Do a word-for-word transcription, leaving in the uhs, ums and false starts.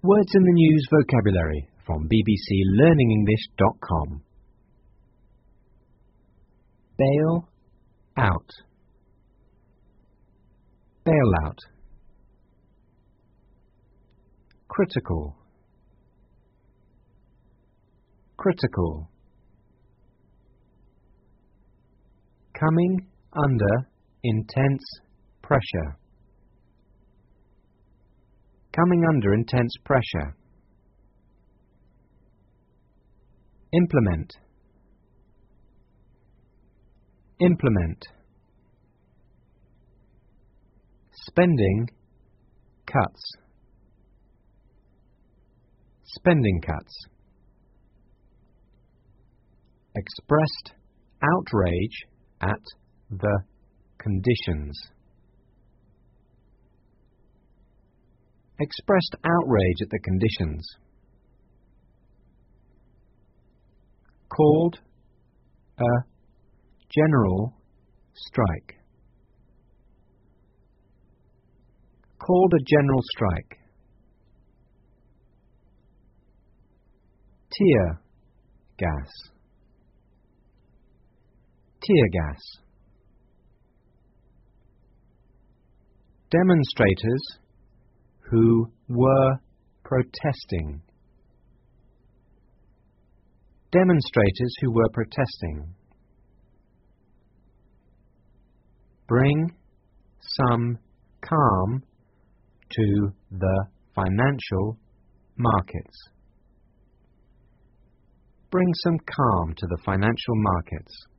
Words in the News vocabulary from b b c learning english dot com. Bail out. Bail out. Critical. Critical. Coming under intense pressure. Coming under intense pressure. Implement. Implement. Spending cuts. Spending cuts. Expressed outrage at the conditions. Expressed outrage at the conditions. Called a general strike. Called a general strike. Tear gas. Tear gas. Demonstrators who were protesting. Demonstrators who were protesting. Bring some calm to the financial markets. Bring some calm to the financial markets.